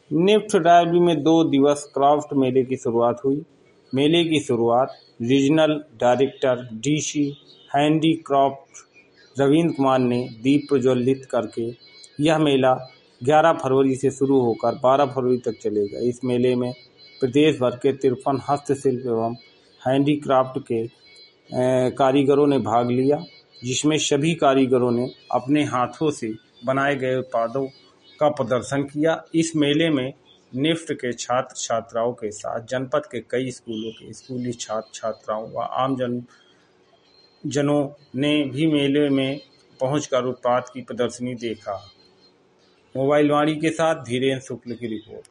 NIFT Raebareli में 2 दिवस craft मेले की शुरुआत हुई। मेले की शुरुआत regional director DC handicraft Ravindra Kumar ने दीप प्रज्वलित करके। यह मेला 11 फरवरी से शुरू होकर 12 फरवरी तक चलेगा। इस मेले में प्रदेश भर के 53 हस्तशिल्प एवं हैंडीक्राफ्ट के कारीगरों ने भाग लिया, जिसमें सभी कारीगरों ने अपने हाथों से बनाए गए उत्पादों का प्रदर्शन किया। इस मेले में निफ्ट के छात्र छात्राओं के साथ जनपद के कई स्कूलों के स्कूली छात्र छात्राओं व आम जनों ने भी मेले में पहुंचकर उत्पाद की प्रदर्शनी देखा। मोबाइल वाणी के साथ धीरेन्द्र शुक्ल की रिपोर्ट।